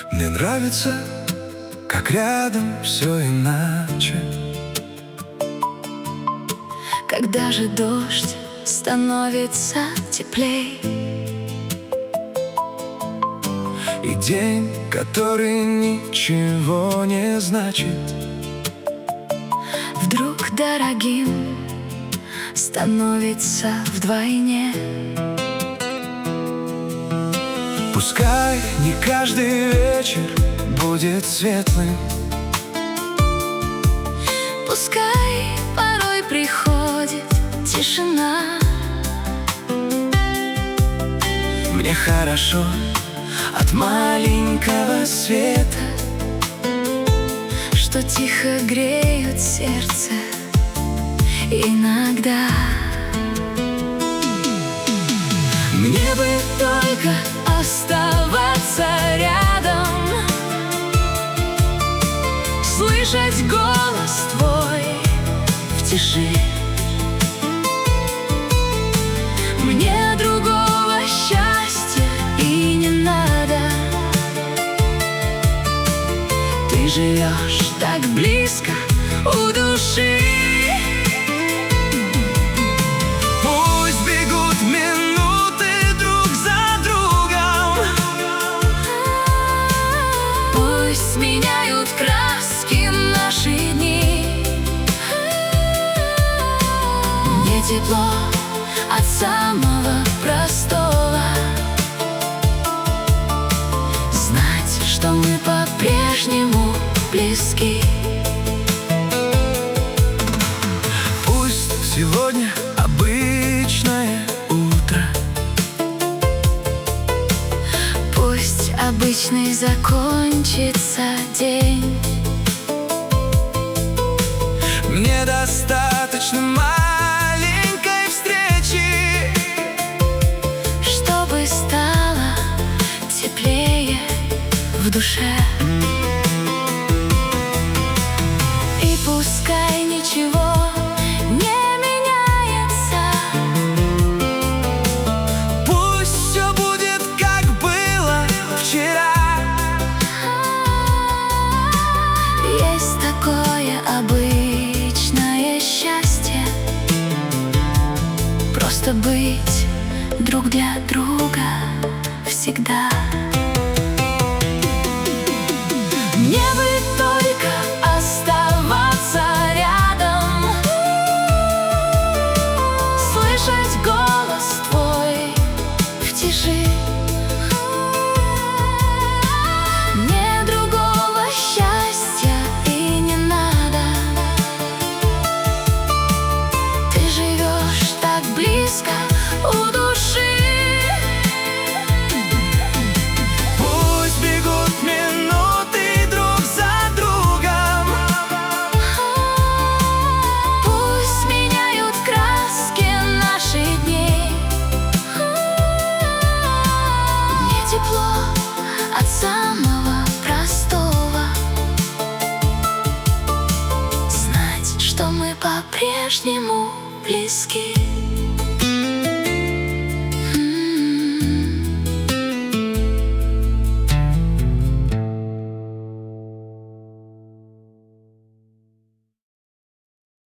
Мне нравится, как рядом все иначе. Когда же дождь становится теплей, И день, который ничего не значит, вдруг дорогим становится вдвойне. пускай не каждый вечер будет светлым, Пускай порой приходит тишина. мне хорошо от маленького света, Что тихо греют сердце иногда. Мне бы только оставаться рядом, слышать голос твой в тиши. Мне другого счастья и не надо. Ты живешь так близко у души. Пусть бегут минуты друг за другом, Пусть меняют краски наши дни. Мне тепло от самого простого, знать, что мы по-прежнему близки. пусть сегодня обычное утро, Пусть обычный закончится день. мне достаточно маленькой встречи, Чтобы стало теплее в душе. И пускай ничего не меняется, пусть все будет как было вчера. есть такое обычное счастье, просто быть друг для друга всегда. Мне бы только оставаться рядом, слышать голос твой в тиши. Мне другого счастья и не надо. Ты живешь так близко у души. Пусть бегут минуты друг за другом, Пусть меняют краски наши дни. Мне тепло от самого простого, знать, что мы по-прежнему близки.